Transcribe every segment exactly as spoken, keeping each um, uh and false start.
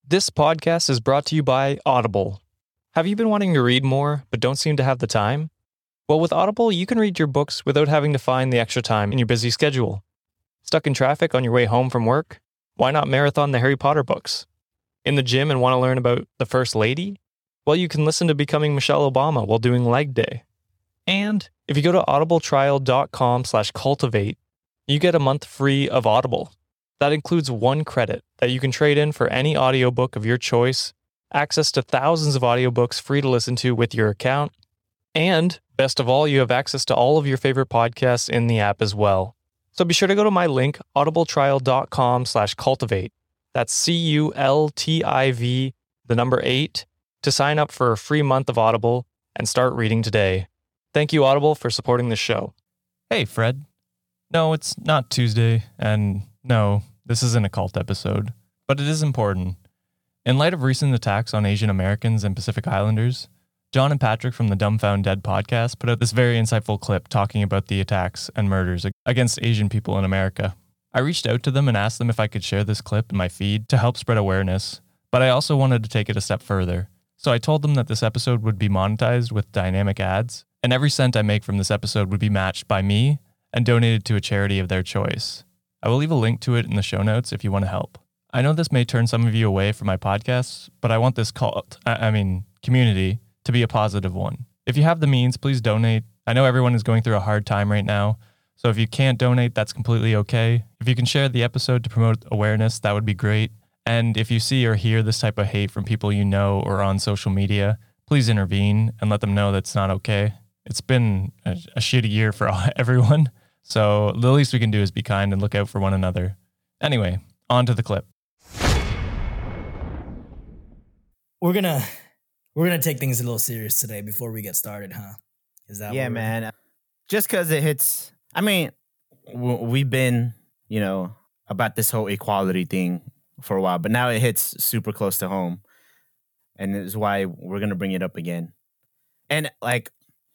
This podcast is brought to you by Audible. Have you been wanting to read more, but don't seem to have the time? Well, with Audible, you can read your books without having to find the extra time in your busy schedule. Stuck in traffic on your way home from work? Why not marathon the Harry Potter books? In the gym and want to learn about the First Lady? Well, you can listen to Becoming Michelle Obama while doing leg day. And if you go to audibletrial.com slash cultivate, you get a month free of Audible. That includes one credit that you can trade in for any audiobook of your choice, access to thousands of audiobooks free to listen to with your account, and best of all, you have access to all of your favorite podcasts in the app as well. So be sure to go to my link, audibletrial.com slash cultivate. That's C U L T I V, the number eight, to sign up for a free month of Audible and start reading today. Thank you, Audible, for supporting this show. Hey, Fred. No, it's not Tuesday, and no, this isn't a cult episode, but it is important. In light of recent attacks on Asian Americans and Pacific Islanders, John and Patrick from the Dumbfound Dead podcast put out this very insightful clip talking about the attacks and murders against Asian people in America. I reached out to them and asked them if I could share this clip in my feed to help spread awareness, but I also wanted to take it a step further. So I told them that this episode would be monetized with dynamic ads, and every cent I make from this episode would be matched by me and donated to a charity of their choice. I will leave a link to it in the show notes if you want to help. I know this may turn some of you away from my podcasts, but I want this cult, I mean, community, to be a positive one. If you have the means, please donate. I know everyone is going through a hard time right now, so if you can't donate, that's completely okay. If you can share the episode to promote awareness, that would be great. And if you see or hear this type of hate from people you know or on social media, please intervene and let them know that's not okay. It's been a, a shitty year for all, everyone. So the least we can do is be kind and look out for one another. Anyway, on to the clip. We're gonna we're gonna take things a little serious today before we get started, huh? Is that yeah, man? Just because it hits. I mean, we've been, you know, about this whole equality thing for a while, but now it hits super close to home, and it's why we're gonna bring it up again. And like,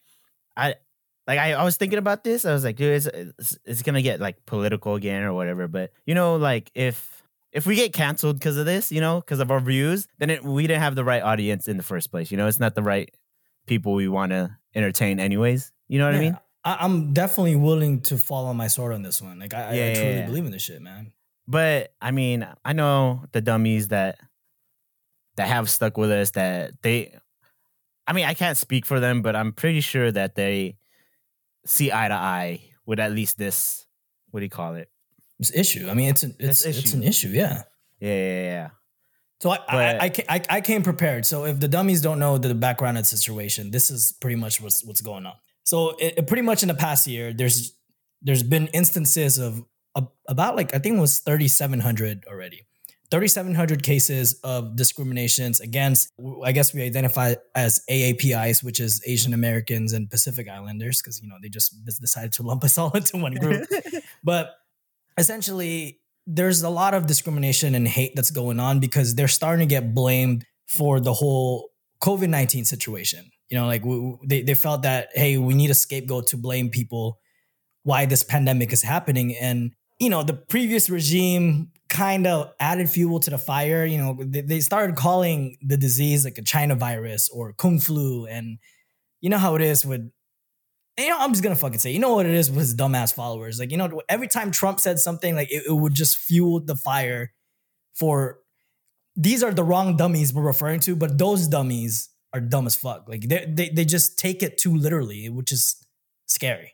I. Like, I, I was thinking about this. I was like, dude, it's, it's, it's going to get, like, political again or whatever. But, you know, like, if if we get canceled because of this, you know, because of our views, then it, we didn't have the right audience in the first place. You know, it's not the right people we want to entertain anyways. You know what yeah, I mean? I, I'm definitely willing to fall on my sword on this one. Like, I, yeah, I truly yeah, yeah. believe in this shit, man. But, I mean, I know the dummies that that have stuck with us that they... I mean, I can't speak for them, but I'm pretty sure that they... see eye to eye with at least this, what do you call it? This issue. I mean, it's an, it's, it's, it's an issue. Yeah. Yeah. Yeah. yeah. So I, I, I, I, I came prepared. So if the dummies don't know the background of the situation, this is pretty much what's, what's going on. So it, it pretty much in the past year, there's, there's been instances of uh, about like, I think it was thirty-seven hundred already. thirty-seven hundred cases of discriminations against, I guess we identify as A A P Is, which is Asian Americans and Pacific Islanders, because, you know, they just decided to lump us all into one group. But essentially, there's a lot of discrimination and hate that's going on because they're starting to get blamed for the whole COVID nineteen situation. You know, like we, they, they felt that, hey, we need a scapegoat to blame people why this pandemic is happening. And, you know, the previous regime kind of added fuel to the fire. You know, they, they started calling the disease like a China virus or Kung flu. And you know how it is with, you know, I'm just going to fucking say, you know what it is with his dumbass followers. Like, you know, every time Trump said something, like it, it would just fuel the fire for, these are the wrong dummies we're referring to, but those dummies are dumb as fuck. Like they they they just take it too literally, which is scary.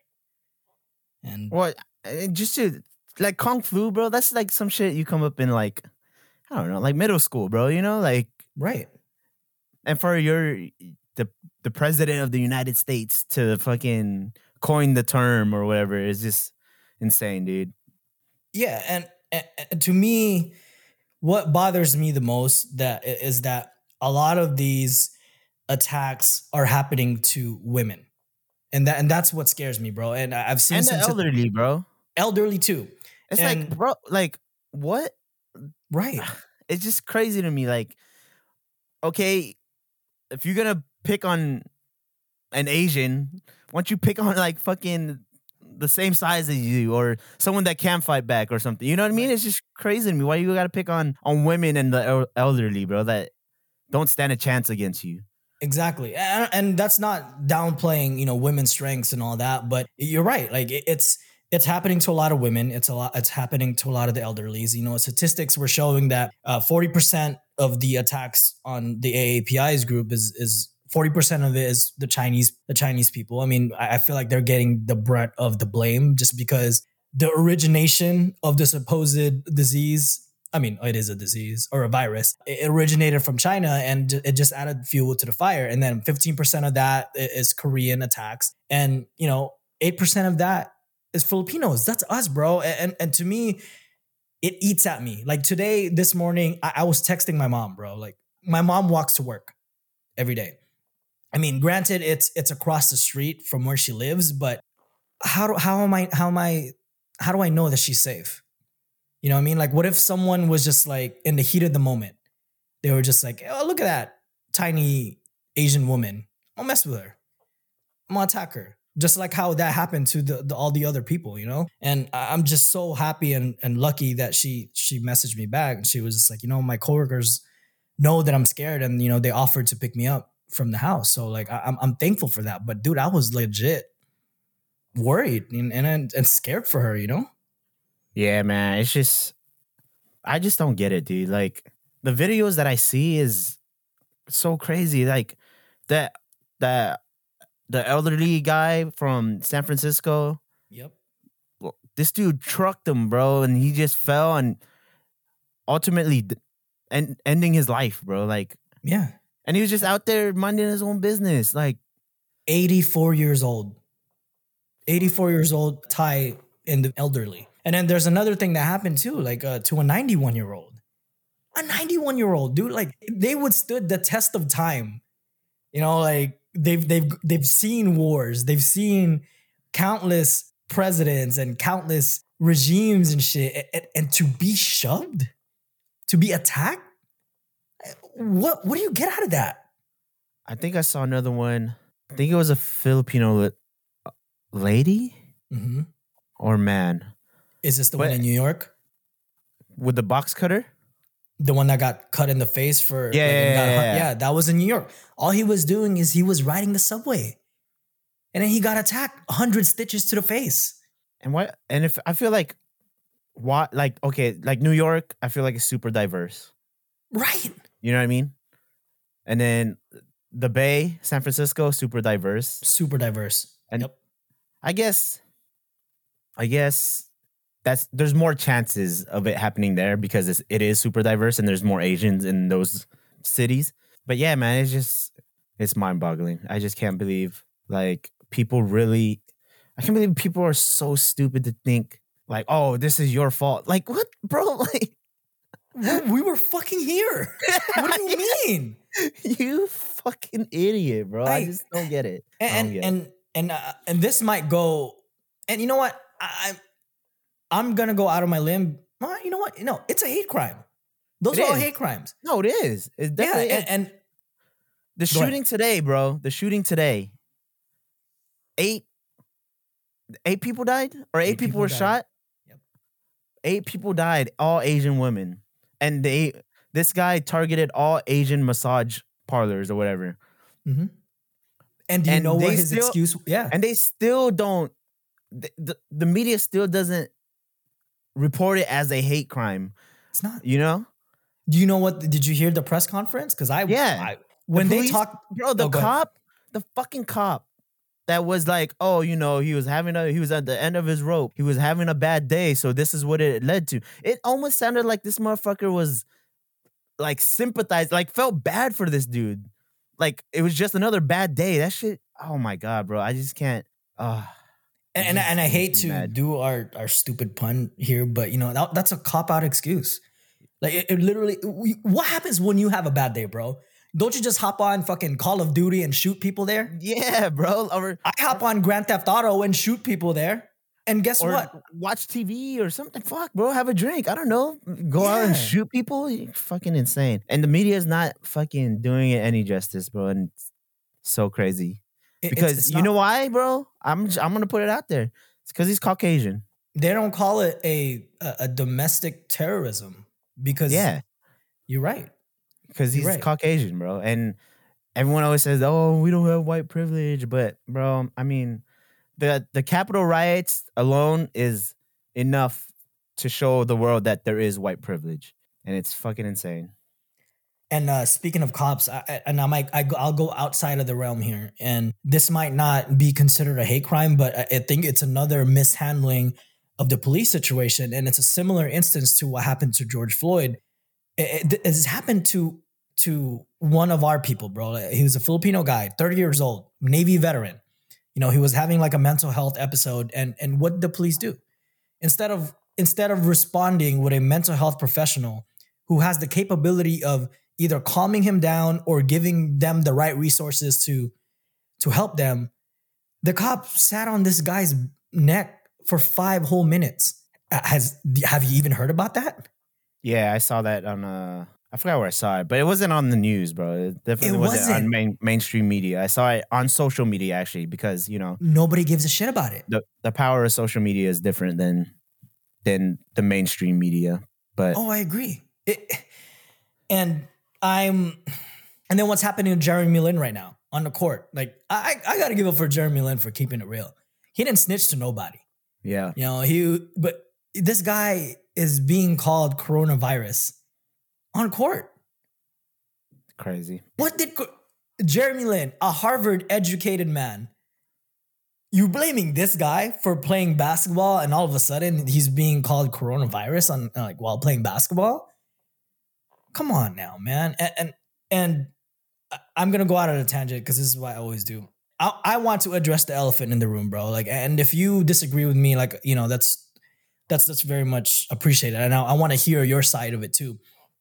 And what, just to, like Kung flu, bro, that's like some shit you come up in like, I don't know, like middle school, bro, you know, like. Right. And for your, the the president of the United States to fucking coin the term or whatever is just insane, dude. Yeah. And, and to me, what bothers me the most that is that a lot of these attacks are happening to women. And that and that's what scares me, bro. And I've seen and some the elderly, bro. Elderly too. It's and, like, bro, like what? Right. It's just crazy to me. Like, okay, if you're gonna pick on an Asian, why don't you pick on like fucking the same size as you or someone that can fight back or something. You know what I mean? It's just crazy to me. Why you got to pick on on women and the el- elderly, bro, that don't stand a chance against you? Exactly. And, and that's not downplaying, you know, women's strengths and all that, but you're right. Like it, it's it's happening to a lot of women. It's a lot it's happening to a lot of the elderlies. You know, statistics were showing that uh, forty percent of the attacks on the A A P I's group is is forty percent of it is the Chinese the Chinese people. I mean, I, I feel like they're getting the brunt of the blame just because the origination of the supposed disease, I mean, it is a disease or a virus. It originated from China and it just added fuel to the fire. And then fifteen percent of that is Korean attacks. And, you know, eight percent of that is Filipinos. That's us, bro. And, and to me, it eats at me. Like today, this morning, I, I was texting my mom, bro. Like my mom walks to work every day. I mean, granted, it's it's across the street from where she lives, but how do, how am I, how am I, how do I know that she's safe? You know what I mean? Like, what if someone was just like in the heat of the moment, they were just like, oh, look at that tiny Asian woman. I'll mess with her. I'm gonna attack her. Just like how that happened to the, the all the other people, you know? And I'm just so happy and, and lucky that she she messaged me back and she was just like, you know, my coworkers know that I'm scared and, you know, they offered to pick me up from the house. So like, I, I'm I'm thankful for that. But dude, I was legit worried and, and and scared for her, you know? Yeah, man. It's just, I just don't get it, dude. Like the videos that I see is so crazy. Like that, that the elderly guy from San Francisco. Yep. Well, this dude trucked him, bro, and he just fell and ultimately d- en- ending his life, bro. Like, yeah. And he was just out there minding his own business. Like eighty-four years old. eighty-four years old, Thai in the elderly. And then there's another thing that happened too, like uh, to a ninety-one year old. A ninety-one year old, dude, like they withstood the test of time. You know, like they've they've they've seen wars, they've seen countless presidents and countless regimes and shit, and, and to be shoved, to be attacked. What what do you get out of that? I think I saw another one. I think it was a Filipino lady mm-hmm. or man. Is this the but, one in New York? With the box cutter? The one that got cut in the face for... Yeah, like, yeah, got, yeah, yeah. yeah, that was in New York. All he was doing is he was riding the subway. And then he got attacked. one hundred stitches to the face. And what? And if I feel like... what? Like, okay, like New York, I feel like it's super diverse. Right. You know what I mean? And then the Bay, San Francisco, super diverse. Super diverse. And yep. I guess... I guess... That's there's more chances of it happening there because it's, it is super diverse and there's more Asians in those cities. But yeah, man, it's just it's mind boggling. I just can't believe like people really. I can't believe people are so stupid to think like, oh, this is your fault. Like what, bro? Like we were fucking here. What do you mean? You fucking idiot, bro. I, I just don't get it. And get and it. and uh, and this might go. And you know what? I. I'm going to go out of my limb. Well, you know what? No, it's a hate crime. Those it are is. all hate crimes. No, it is. It's definitely yeah, and, and the shooting ahead. today, bro. The shooting today. Eight, eight people died, or eight, eight people, people were died. shot. Yep. Eight people died, all Asian women, and they. This guy targeted all Asian massage parlors or whatever. Mm-hmm. And do you and know what his still, excuse? Yeah, and they still don't. The, the, the media still doesn't report it as a hate crime. It's not. You know? Do you know what? Did you hear the press conference? Because I, yeah, I, when the police, they talk, bro, the oh, cop, the fucking cop, that was like, oh, you know, he was having a, he was at the end of his rope. He was having a bad day, so this is what it led to. It almost sounded like this motherfucker was like sympathized, like felt bad for this dude. Like it was just another bad day. That shit. Oh my god, bro, I just can't. Uh, And and, and I hate to mad. do our, our stupid pun here, but you know that, that's a cop out excuse. Like it, it literally, we, what happens when you have a bad day, bro? Don't you just hop on fucking Call of Duty and shoot people there? Yeah, bro. Or I hop on Grand Theft Auto and shoot people there. And guess or what? Watch T V or something. Fuck, bro. Have a drink. I don't know. Go yeah. out and shoot people. You're fucking insane. And the media is not fucking doing it any justice, bro. And it's so crazy. Because it's, it's you not, know why, bro? I'm I'm gonna put it out there. It's because he's Caucasian. They don't call it a, a, a domestic terrorism because Yeah. You're right. Because he's right. Caucasian, bro. And everyone always says, oh, we don't have white privilege. But, bro, I mean, the the Capitol riots alone is enough to show the world that there is white privilege. And it's fucking insane. And uh, speaking of cops, I, and I might, I, I'll go outside of the realm here. And this might not be considered a hate crime, but I, I think it's another mishandling of the police situation. And it's a similar instance to what happened to George Floyd. It, it, it's happened to to one of our people, bro. He was a Filipino guy, thirty years old, Navy veteran. You know, he was having like a mental health episode. And, and what did the police do? Instead of instead of responding with a mental health professional who has the capability of either calming him down or giving them the right resources to, to help them, the cop sat on this guy's neck for five whole minutes. Has have you even heard about that? Yeah, I saw that on uh I forgot where I saw it, but it wasn't on the news, bro. It definitely It wasn't, wasn't. on main, mainstream media. I saw it on social media actually, because you know Nobody gives a shit about it. the the power of social media is different than than the mainstream media. But Oh, I agree. It, and I'm, and then what's happening to Jeremy Lin right now on the court? Like, I I got to give up for Jeremy Lin for keeping it real. He didn't snitch to nobody. yeah, You know, he, but this guy is being called coronavirus on court. crazy. What did Jeremy Lin, a Harvard educated man, you blaming this guy for playing basketball and all of a sudden he's being called coronavirus on like while playing basketball? Come on now, man. And and, and I'm going to go out on a tangent because this is what I always do. I, I want to address the elephant in the room, bro. Like, and if you disagree with me, like, you know, that's that's that's very much appreciated. And I, I want to hear your side of it too.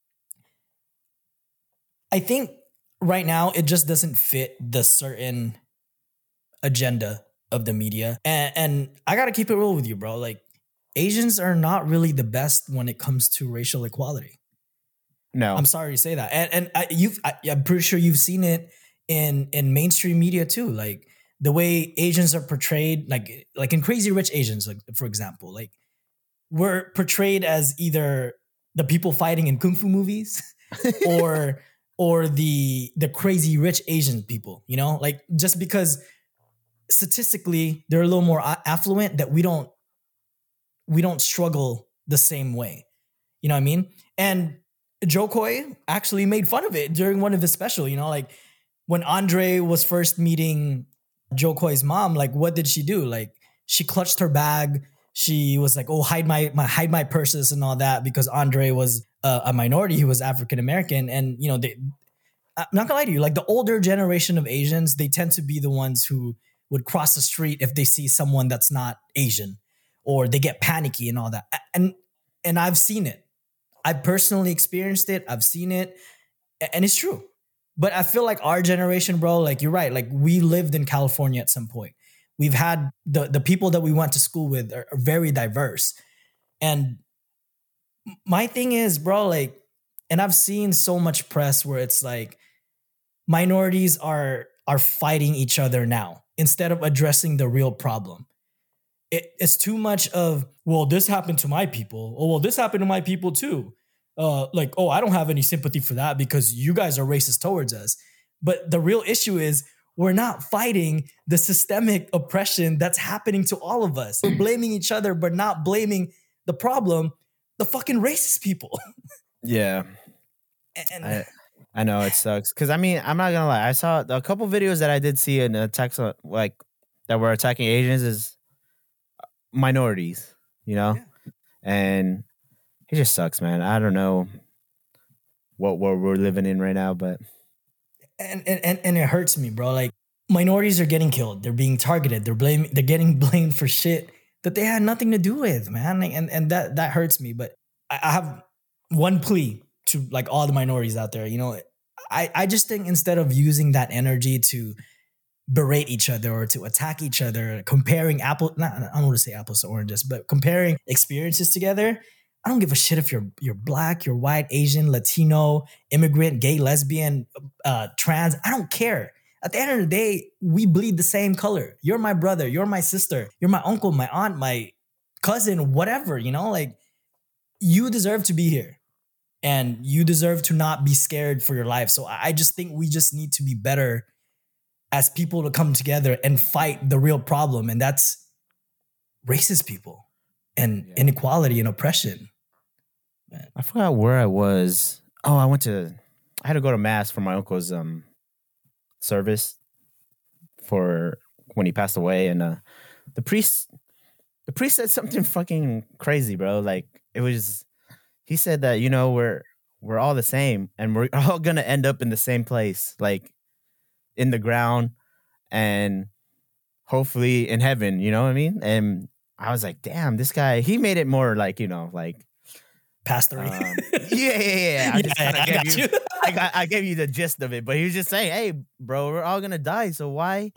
I think right now it just doesn't fit the certain agenda of the media. And, and I got to keep it real with you, bro. Like, Asians are not really the best when it comes to racial equality. No, I'm sorry to say that. And and I, you've, I, I'm pretty sure you've seen it in in mainstream media too. Like the way Asians are portrayed, like like in Crazy Rich Asians, like for example, like we're portrayed as either the people fighting in kung fu movies or or the the crazy rich Asian people. You know, like just because statistically they're a little more affluent, that we don't we don't struggle the same way. You know what I mean? And Jo Koy actually made fun of it during one of his special, you know, like when Andre was first meeting Jo Koy's mom, like what did she do? Like she clutched her bag. She was like, oh, hide my, my hide my purses and all that, because Andre was a, a minority. He was African-American. And, you know, they, I'm not gonna lie to you, like the older generation of Asians, they tend to be the ones who would cross the street if they see someone that's not Asian, or they get panicky and all that. And, and I've seen it. I personally experienced it. I've seen it, and it's true. But I feel like our generation, bro, like you're right. Like we lived in California at some point. We've had the, the people that we went to school with are, are very diverse. And my thing is, bro, like, and I've seen so much press where it's like minorities are, are fighting each other now instead of addressing the real problem. It, it's too much of, well, this happened to my people. Oh, well, this happened to my people too. Uh, like, oh, I don't have any sympathy for that because you guys are racist towards us. But the real issue is we're not fighting the systemic oppression that's happening to all of us. We're blaming each other, but not blaming the problem, the fucking racist people. Yeah. And I, I know it sucks. Because, I mean, I'm not going to lie. I saw a couple videos that I did see in attacks, like, that were attacking Asians is minorities, you know? Yeah. And it just sucks, man. I don't know what world we're living in right now, but And, and and it hurts me, bro. Like minorities are getting killed. They're being targeted. They're blaming. They're getting blamed for shit that they had nothing to do with, man. And and that that hurts me. But I, I have one plea to like all the minorities out there. You know, I I just think instead of using that energy to berate each other or to attack each other, comparing apple, not, I don't want to say apples to oranges, but comparing experiences together. I don't give a shit if you're you're black, you're white, Asian, Latino, immigrant, gay, lesbian, uh, trans. I don't care. At the end of the day, we bleed the same color. You're my brother. You're my sister. You're my uncle, my aunt, my cousin, whatever, you know, like you deserve to be here and you deserve to not be scared for your life. So I just think we just need to be better as people to come together and fight the real problem. And that's racist people and yeah. inequality and oppression. Man. I forgot where I was. Oh, I went to, I had to go to mass for my uncle's um service for when he passed away. And uh, the priest, the priest said something fucking crazy, bro. Like it was, he said that, you know, we're, we're all the same and we're all going to end up in the same place, like in the ground and hopefully in heaven, you know what I mean? And I was like, damn, this guy, he made it more like, you know, like, pastory. Um, yeah, yeah, yeah. I, just yeah, I gave got you, you. I, got, I gave you the gist of it, but he was just saying, "Hey, bro, we're all gonna die. So why,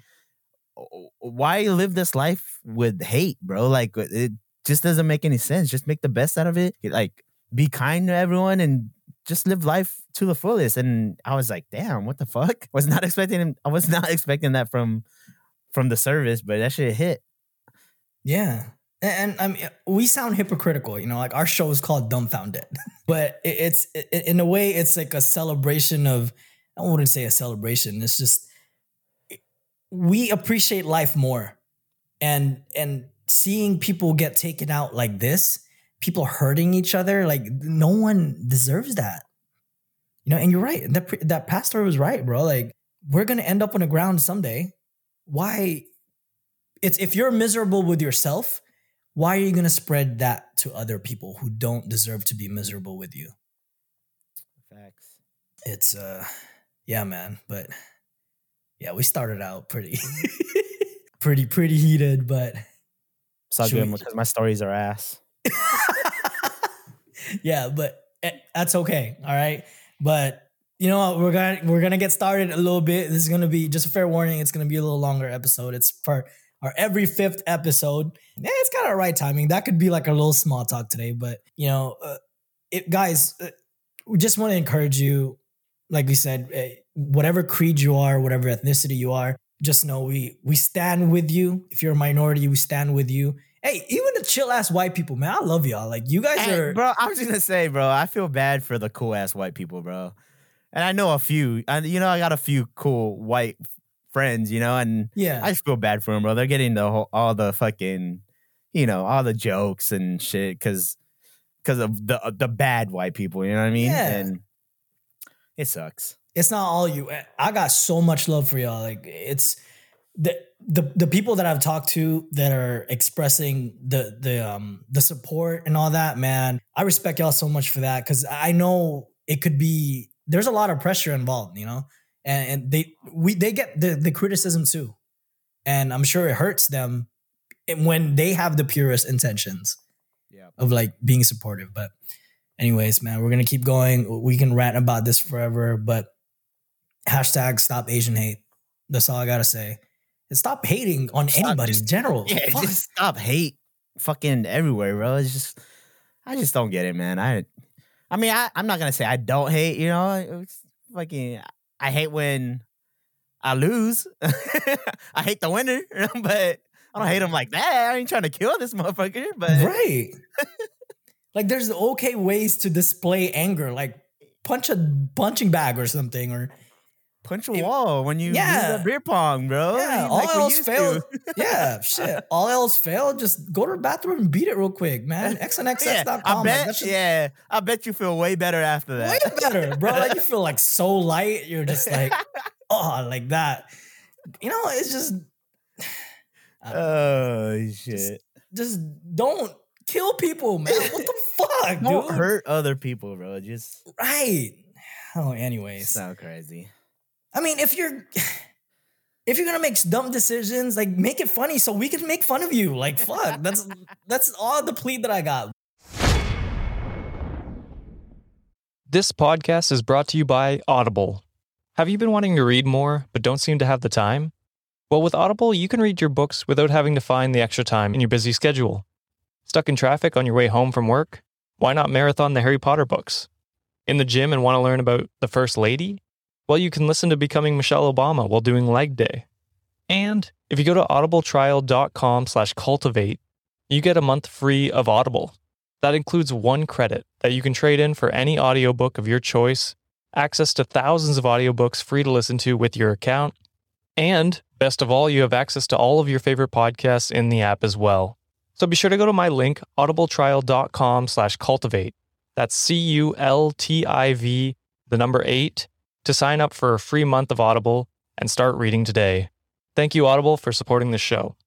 why live this life with hate, bro? Like, it just doesn't make any sense. Just make the best out of it. Like, be kind to everyone and just live life to the fullest." And I was like, "Damn, what the fuck?" Was not expecting him. I was not expecting that from from the service, but that shit hit. Yeah. And I mean, we sound hypocritical, you know, like our show is called Dumbfounded, but it's it, in a way, it's like a celebration of, I wouldn't say a celebration. It's just, we appreciate life more and, and seeing people get taken out like this, people hurting each other, like no one deserves that, you know, and you're right. That, that pastor was right, bro. Like we're going to end up on the ground someday. Why? It's, if you're miserable with yourself, why are you going to spread that to other people who don't deserve to be miserable with you? Facts. It's, uh, yeah, man. But yeah, we started out pretty, pretty, pretty heated, but. It's all good because my stories are ass. Yeah, but that's okay. All right. But you know what? We're going to, we're going to get started a little bit. This is going to be just a fair warning. It's going to be a little longer episode. It's for our every fifth episode. Yeah, it's kind of right timing. That could be like a little small talk today, but you know, uh, it, guys, uh, we just want to encourage you. Like we said, uh, whatever creed you are, whatever ethnicity you are, just know we we stand with you. If you're a minority, we stand with you. Hey, even the chill ass white people, man, I love y'all. Like you guys hey, are, bro. I was just gonna say, bro, I feel bad for the cool ass white people, bro. And I know a few. I, you know, I got a few cool white friends, you know, and yeah, I just feel bad for them, bro. They're getting the whole, all the fucking, you know, all the jokes and shit because because of the the bad white people, you know what I mean? Yeah. And it sucks. It's not all you. I got so much love for y'all. Like it's the the the people that I've talked to that are expressing the the um the support and all that, man. I respect y'all so much for that because I know it could be. There's a lot of pressure involved, you know. And, and they we they get the, the criticism too. And I'm sure it hurts them when they have the purest intentions yeah. of like being supportive. But anyways, man, we're going to keep going. We can rant about this forever, but hashtag stop Asian hate. That's all I got to say. And stop hating on stop anybody just, in general. Yeah, Fuck. Just stop hate fucking everywhere, bro. It's just, I just don't get it, man. I, I mean, I, I'm not going to say I don't hate, you know, it's fucking... I hate when I lose. I hate the winner, but I don't hate him like that. I ain't trying to kill this motherfucker, but right. Like there's okay ways to display anger, like punch a punching bag or something, or punch a it, wall when you yeah. lose a beer pong, bro. Yeah, all like else failed. Yeah, shit. All else failed. Just go to the bathroom and beat it real quick, man. X N X X dot com. Yeah, I bet. Like, just, yeah, I bet you feel way better after that. Way better, bro. Like you feel like so light. You're just like, oh, like that. You know, it's just. Oh shit! Just, just don't kill people, man. What the fuck, don't dude? Hurt other people, bro. Just right. Oh, anyways, so crazy. I mean, if you're if you're gonna make dumb decisions, like make it funny so we can make fun of you. Like fuck, that's that's all the plea that I got. This podcast is brought to you by Audible. Have you been wanting to read more but don't seem to have the time? Well, with Audible, you can read your books without having to find the extra time in your busy schedule. Stuck in traffic on your way home from work? Why not marathon the Harry Potter books? In the gym and want to learn about the First Lady? Well, you can listen to Becoming Michelle Obama while doing leg day. And if you go to audibletrial.com slash cultivate, you get a month free of Audible. That includes one credit that you can trade in for any audiobook of your choice, access to thousands of audiobooks free to listen to with your account, and best of all, you have access to all of your favorite podcasts in the app as well. So be sure to go to my link, audibletrial.com slash cultivate. That's C U L T I V, the number eight, to sign up for a free month of Audible and start reading today. Thank you, Audible, for supporting the show.